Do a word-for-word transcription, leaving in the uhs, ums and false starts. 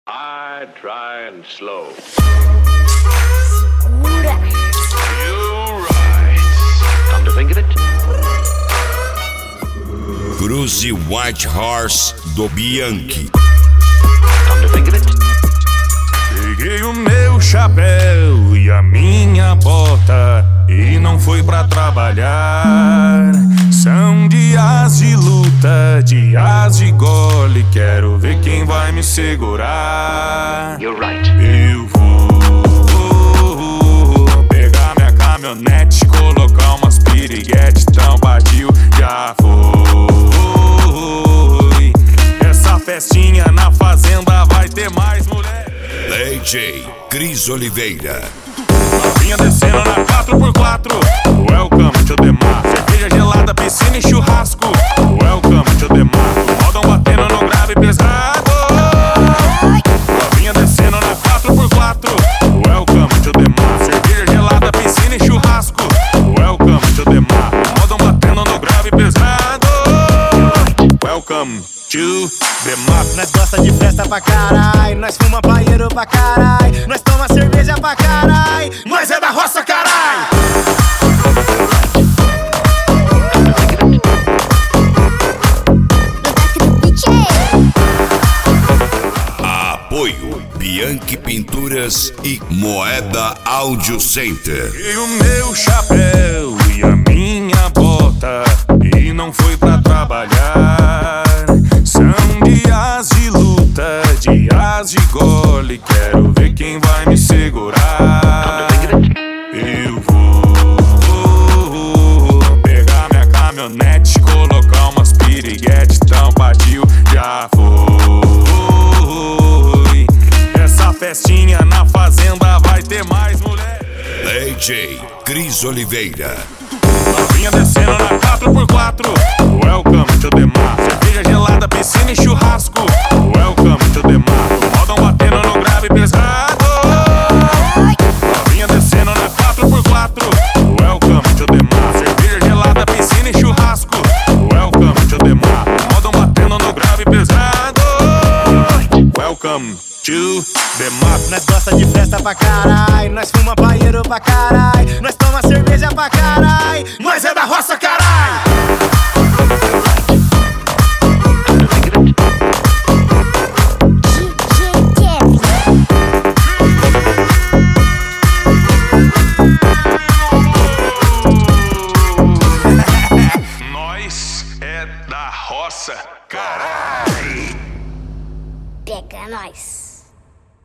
I try and slow. Segura. You right. Come to think of it. Cruze White Horse do Bianchi. Come to think of it. Peguei o meu chapéu e a minha bota e não fui pra trabalhar. São dias de luta, dias de gole. Quero ver quem vai me segurar. You're right. Eu vou pegar minha caminhonete, colocar umas piriguete, então partiu, já foi. Essa festinha na fazenda vai ter mais mulher. D J Cris Oliveira. Novinha descendo na quatro por quatro. Welcome to the mar. Cerveja gelada, piscina e churrasco. Welcome to the mar. Modão batendo no grave pesado. Novinha descendo na quatro por quatro. Welcome to the mar. Cerveja gelada, piscina e churrasco. Welcome to the mar. Modão batendo no grave pesado. Welcome to the mar. Nós gosta de festa pra carai, nós fuma paieiro pra carai, nós toma cerveja pra carai, nós é da roça carai. Apoio Bianchi Pinturas e Moeda Audio Center. E o meu chapéu e a minha bota e não foi pra trabalhar. São dias de luta, dias de gole. Quero ver quem vai me segurar. Eu vou pegar minha caminhonete, colocar umas piriguete, então partiu, já foi. Essa festinha na fazenda vai ter mais mulher. D J Cris Oliveira. Novinha descendo na quatro por quatro. Welcome to the mar. Cerveja gelada, piscina e churrasco. Welcome to the mar. Modão batendo no grave pesado. Novinha descendo na quatro por quatro. Welcome to the mar. Cerveja gelada, piscina e churrasco. Welcome to the mar. Modão batendo no grave pesado. Welcome to the mar. Nós gosta de festa pra carai, nós fuma paieiro pra carai, nós toma cerveja pra carai, nós é da roça carai.